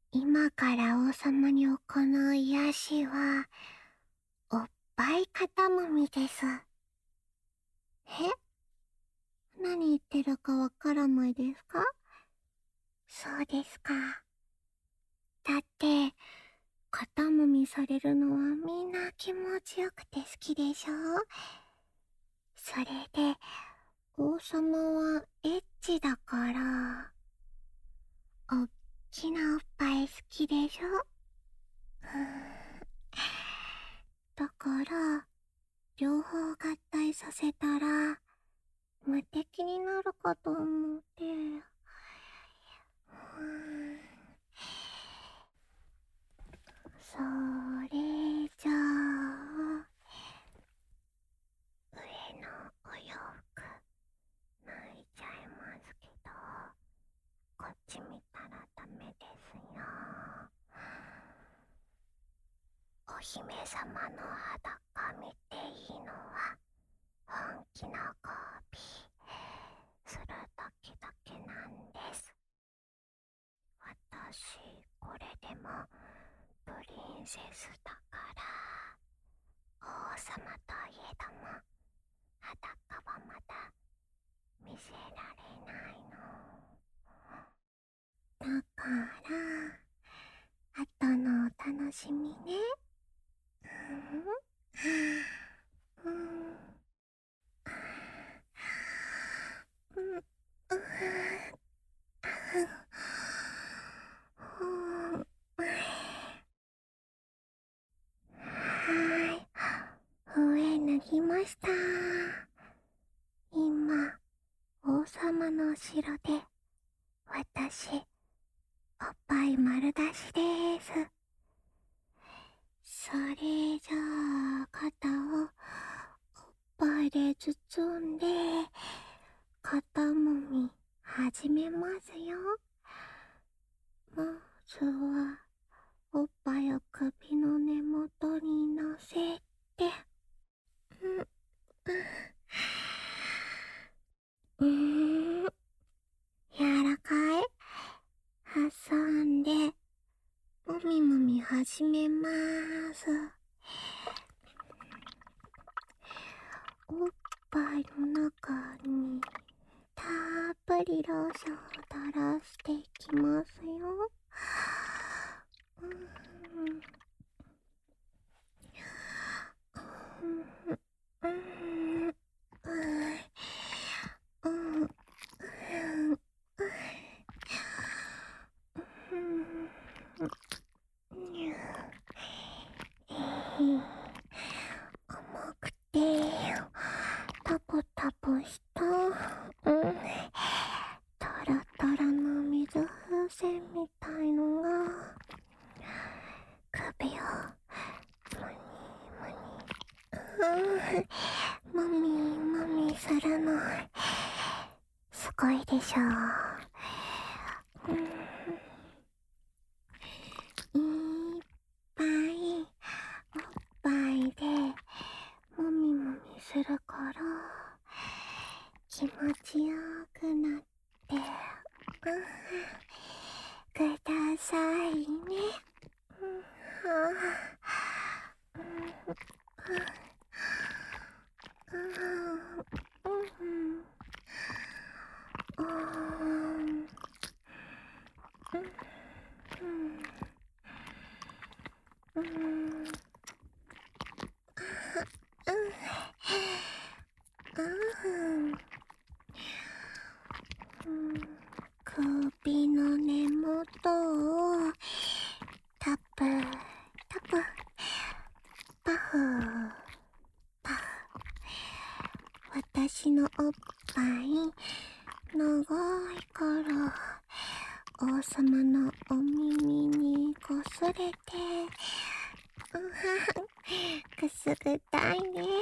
今から王様に行う癒しは、おっぱい肩もみです。何言ってるかわからないですか？そうですか。だって、肩もみされるのはみんな気持ちよくて好きでしょ？それで、王様はエッチだから、おっきなおっぱい好きでしょ？だから、両方合体させたら、無敵になるかと思って。それじゃあ、上のお洋服脱いじゃいますけど、こっち見たらダメですよ。お姫様の裸見ていいのは本気の交尾する時だけなんです。私これでもプリンセスだから王様といえども裸はまだ見せられないの。だから後のお楽しみね。うんうん上脱ぎました。今王様のお城で私おっぱい丸出しです。それじゃあ肩をおっぱいで包んで肩もみ始めますよ。まずはおっぱいを首の根元に乗せて、柔らかい挟んでもみもみ始めます。おっぱいの中にたっぷりローションを垂らしていきますよ。甘くてタポタポしたトロトロの水風船みたいのが首をもみもみするのすごいでしょ。いっぱいおっぱいでもみもみするから気持ちよくなってくださいね。首の根元をタプタプパフパフ。私のおっぱい長いから王様のお耳にこすれてくすぐったいね。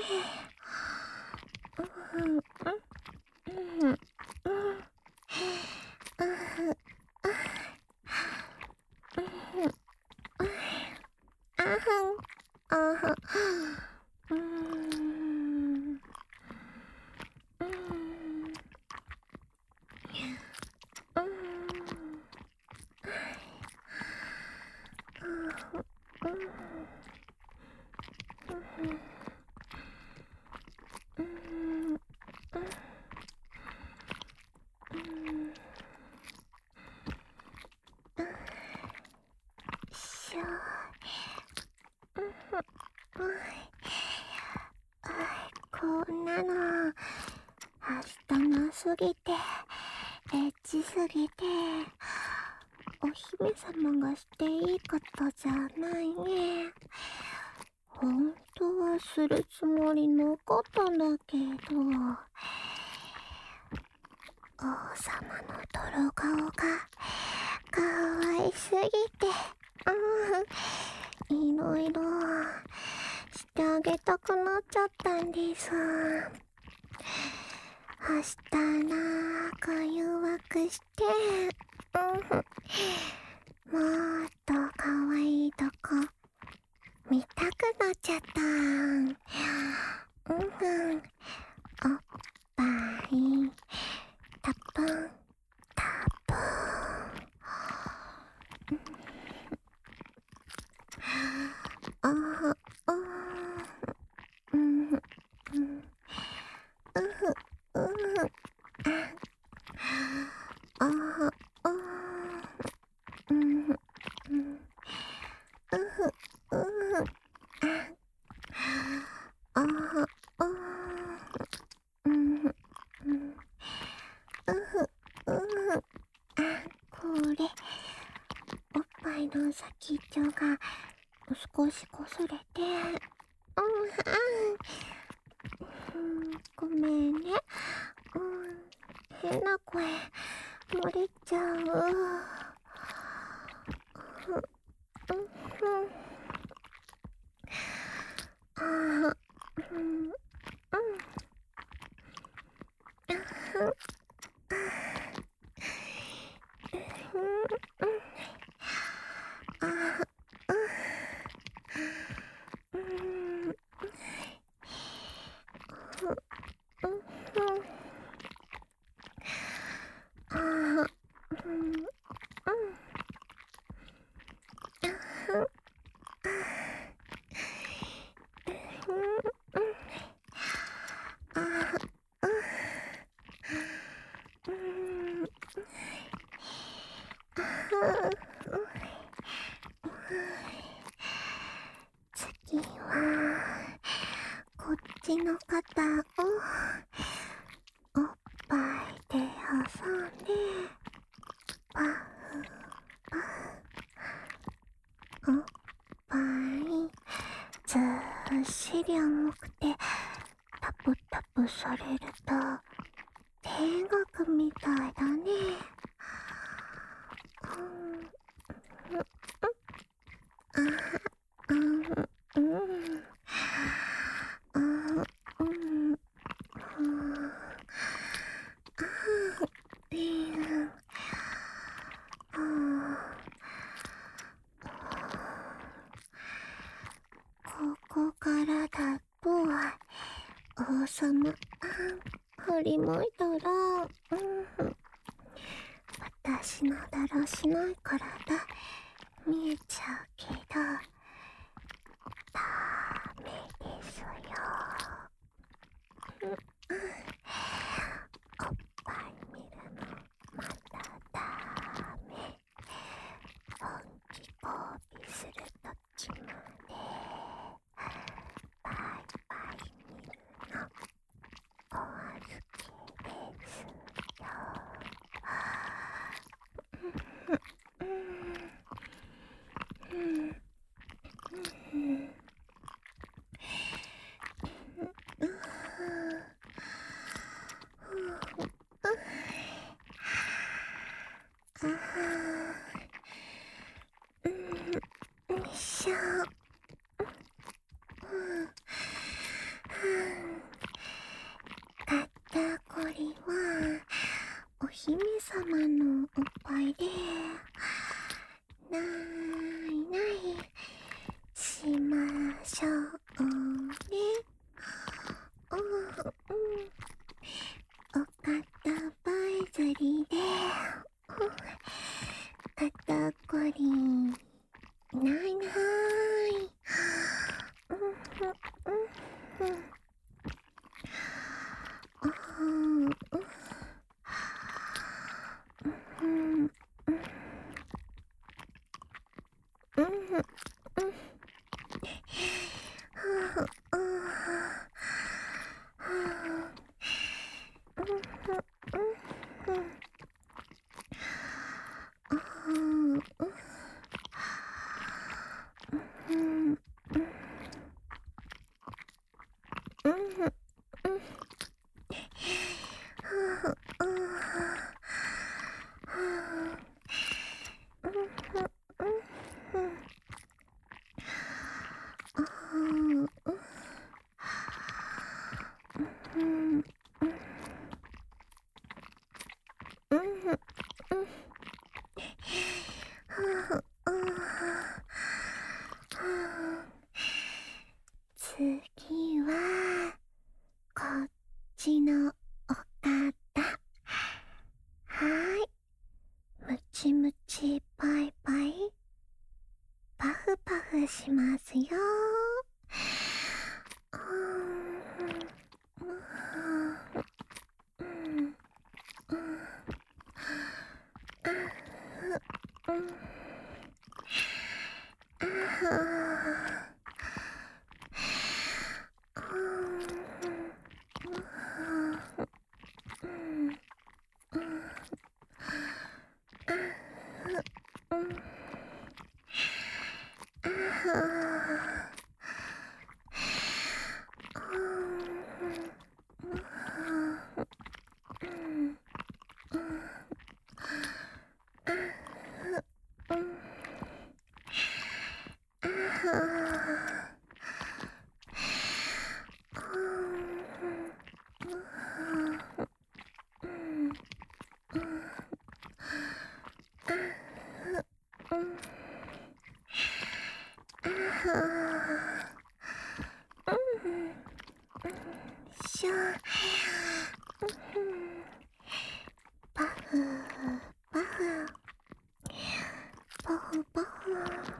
ぎて、エッチすぎて、お姫様がしていいことじゃないね。本当はするつもりなかったんだけど、王様の泥顔がかわいすぎて、いろいろしてあげたくなっちゃったんです。明日仲弱くして、もっとかわいいとこ見たくなっちゃった。おっぱいたぷんたぷん。あーあーうんうんうふあーあーうんうふあーあーうんうふこれおっぱいの先っちょが少しこすれて、ごめんね。変な声漏れちゃう。あー次はこっちの肩をおっぱいで挟んでパフパフ。おっぱいずっしり重くてタプタプされると天国みたいだね。ここからだと王様振り向いたら、私のだらしない体見えちゃうけどダメですよ。おっぱい見るのまだダメ。本気交尾するときまでバイバイ見るのお預けですよ。よいしょ。肩こりはお姫様のおっぱいでないないしましょうね。お肩ばいずりで肩こりないない。 しますよ。しょパフパフパフパフ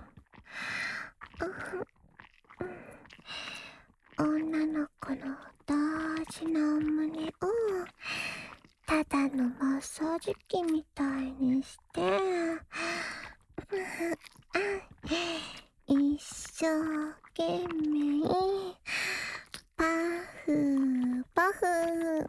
女の子の大事なお胸をただのマッサージ機みたいにして一生懸命パフパフ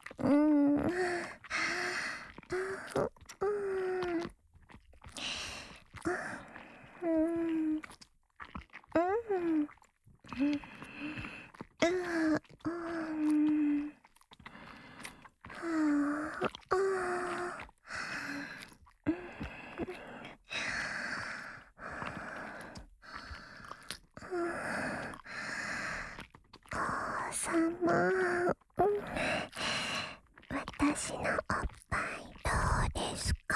私のおっぱいどうですか？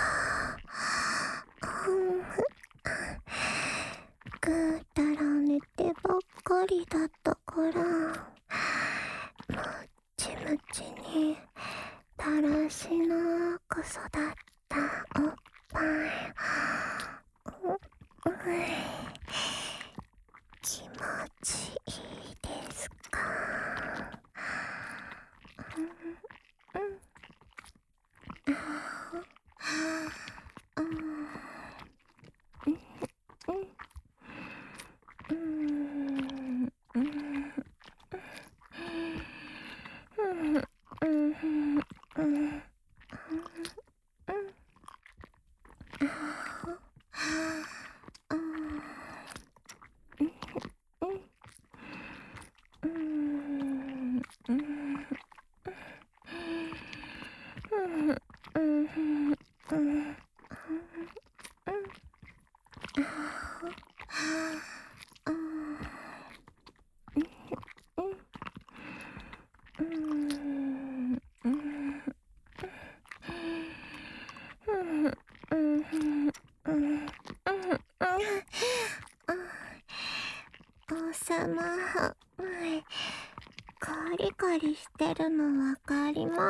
ぐーたら寝てばっかりだったからもちもちにだらしなく育ったおっぱい気持ちいいですか？王様、カリカリしてるのわかります？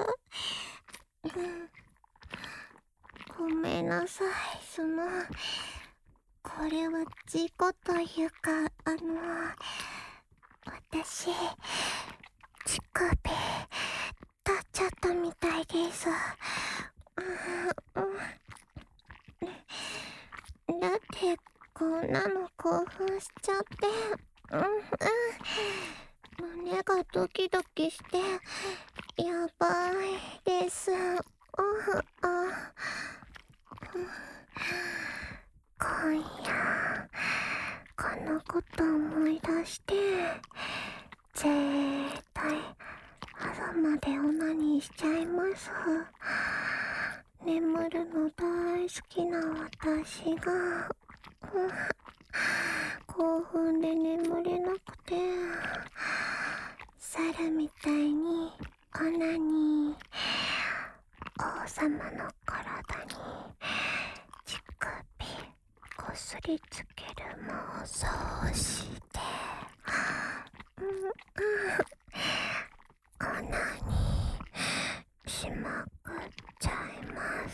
ごめんなさい、これは事故というか、私、乳首、立っちゃったみたいです。だって、こんなの興奮しちゃって、胸がドキドキして、やばいです。今夜、このこと思い出して、絶対、朝までオナニーしちゃいます。眠るの大好きな私が、興奮で眠れなくて、猿みたいにオナニー、王様の体に乳首こすりつける妄想してオナニーしまくっちゃいます。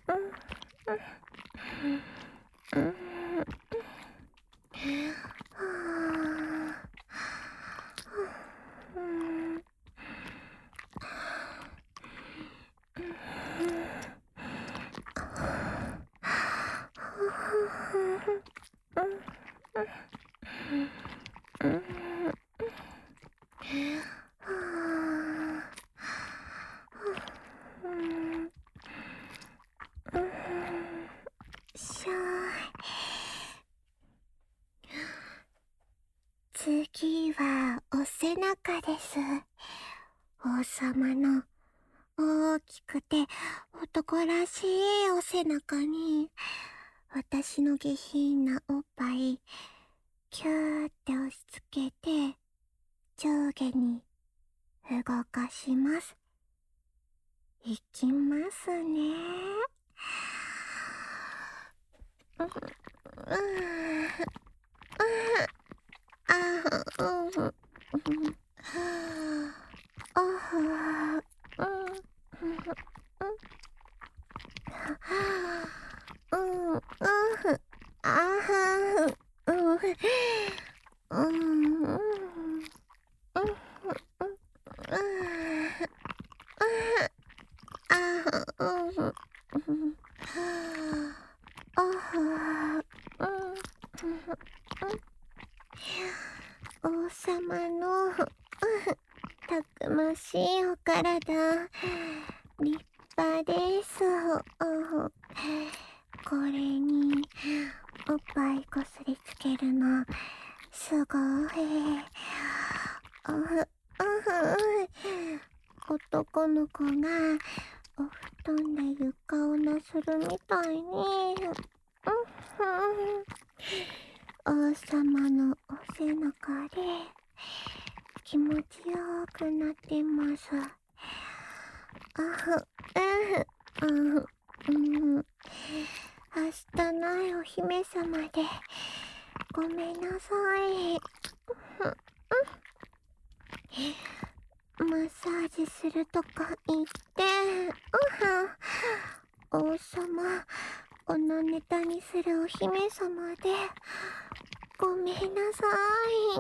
次はお背中です。王様の大きくて男らしいお背中に私の下品なおっぱいキューって押し付けて上下に動かします。いきますね。王様のたくましいお体、立派です。これにおっぱいこすりつけるのすごい。男の子がお布団で床をなするみたいに王様のお背中で気持ちよくなってます。明日ないお姫様でごめんなさい。マッサージするとか言って、王様このネタにするお姫様でごめんなさい。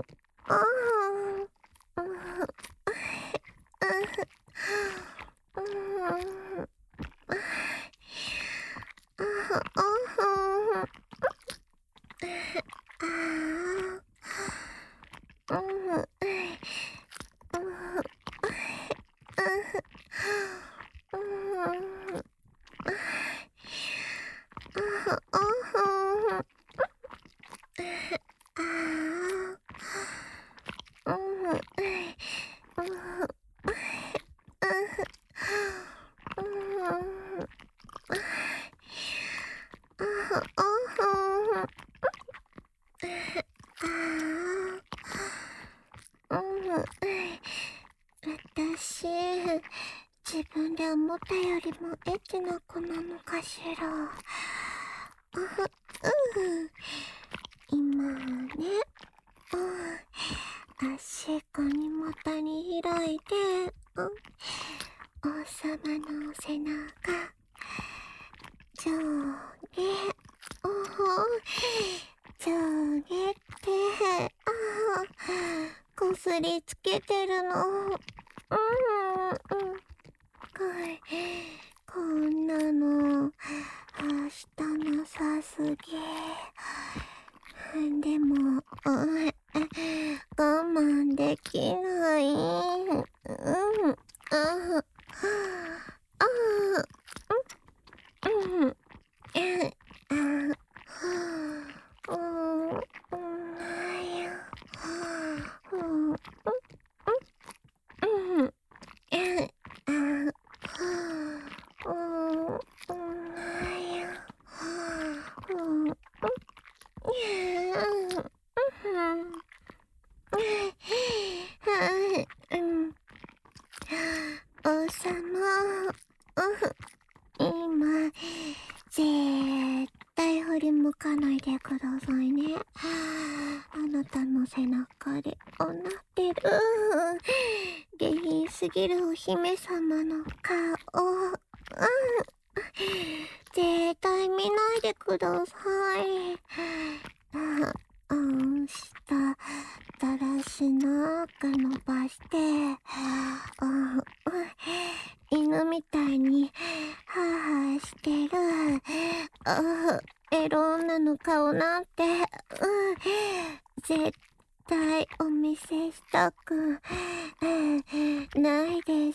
私、自分で思ったよりもエッチな子なのかしら。今ね、足ガニ股に開いて、王様のお背中、上下、上下ってこすりつけてるの。こんなの明日なさすぎ。でも我慢できない。王様、今絶対振り向かないでくださいね。あなたの背中でおなってる下品すぎるお姫様の顔、絶でください。下、だらしなく伸ばして、犬みたいに、ハーハーしてる、エロ女の顔なんて、絶対お見せしたく、ないです。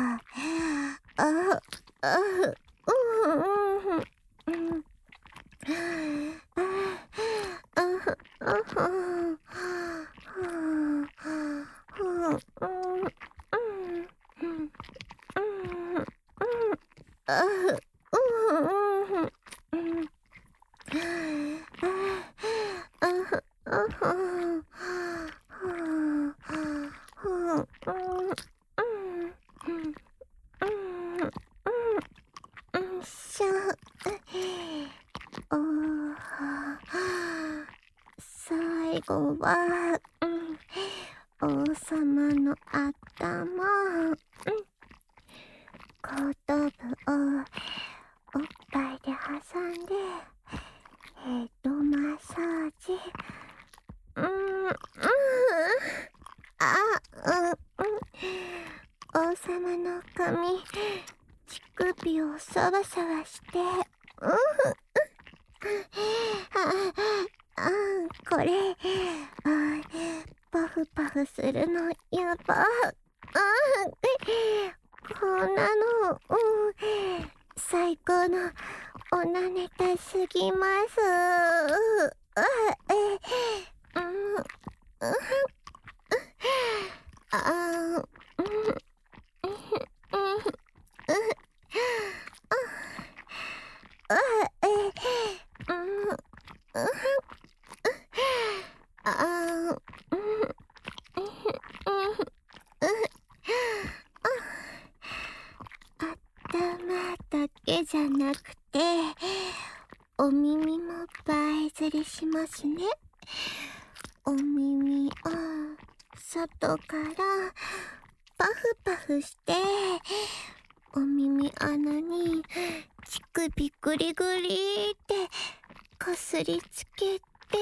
最後は、王様の頭、後頭部をおっぱいで挟んで、ヘッドマッサージ。王様の髪、乳首をサワサワして、これ、パフパフするのやば。こんなの、最高のおなネタすぎます。頭だけじゃなくて、お耳も映えずりしますね。お耳を外からパフパフして、お耳穴に乳首グリグリってこすりつけて、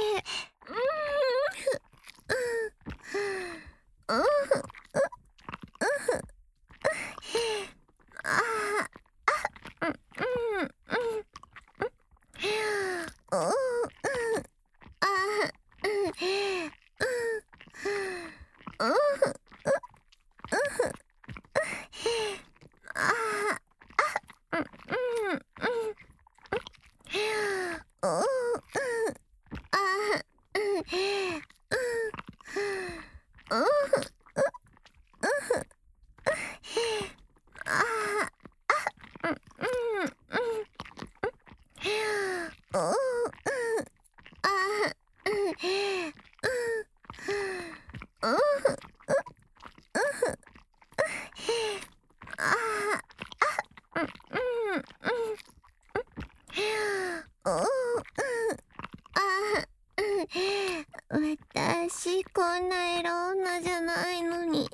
私こんなエロ女じゃないのに、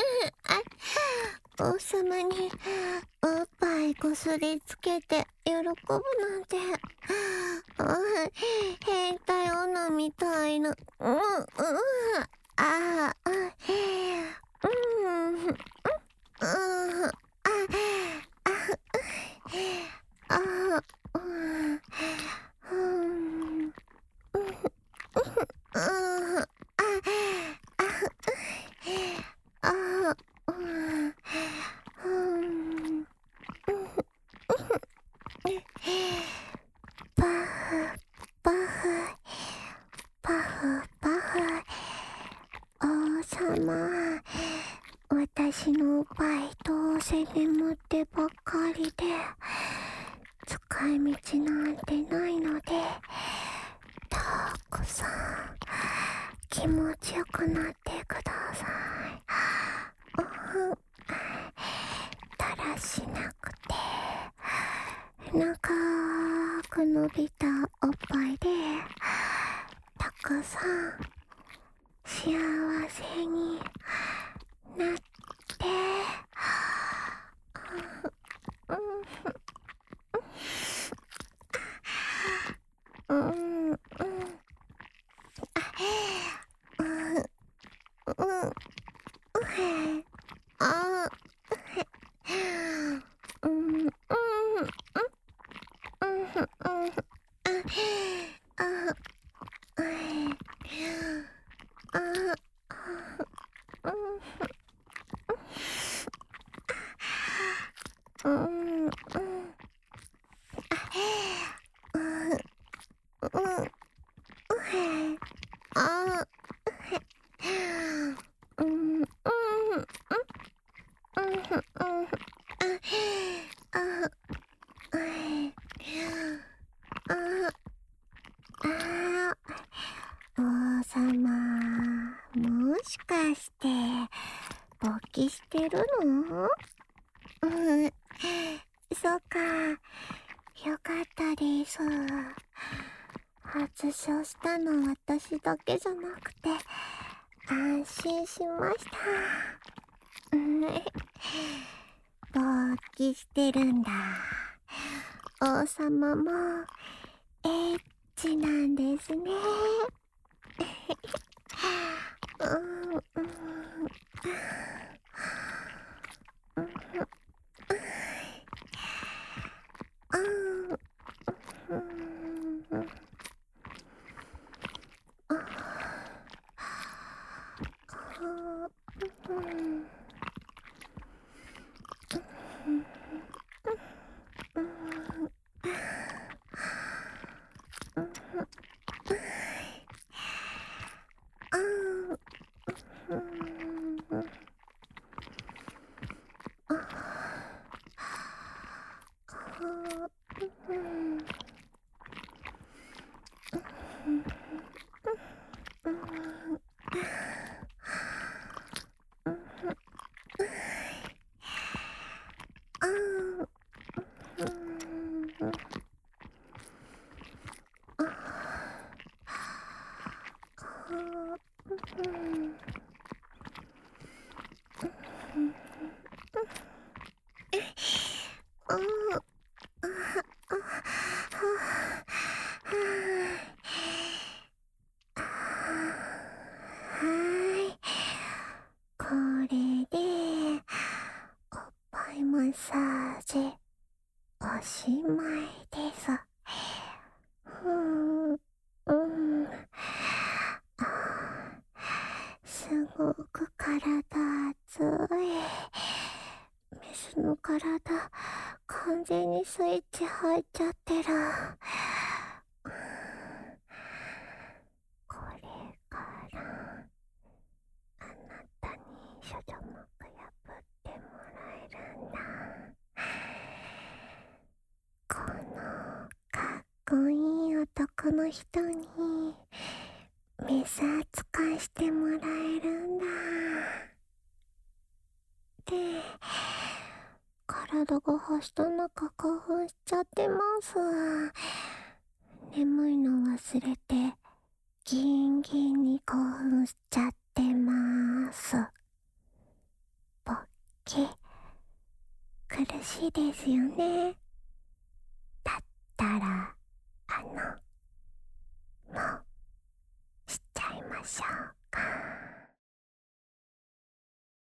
王様におっぱいこすりつけて喜ぶなんて、変態女みたいな。パフパフパフパフ、王様、私のおっぱいどうせ眠ってばっかりで使い道なんてないので、たくさん気持ちよくなってください。だらしなくて長く伸びたおっぱいでたくさん幸せになって、 うん、うん、あ、うん、うん、あ、うん、うん、うん、うん、あ、うん、うん、あ、うん、うん、うん、あ、王様、もしかして勃起してるの？うん、そうか、よかったです。発症したの私だけじゃなくて安心しました。勃起してるんだ。王様もエッチなんですね。うん、うん、うん、うん、これでおっぱいマッサージおしまいです。うん、うん、すごく体熱い。メスの体完全にスイッチ入っちゃってる。これからあなたに処女膜破ってもらえるんだ。このかっこいい男の人にメス扱いしてもらえるんだ。で、体がはした中興奮しちゃってます。眠いの忘れてギンギンに興奮しちゃってます。勃起苦しいですよね。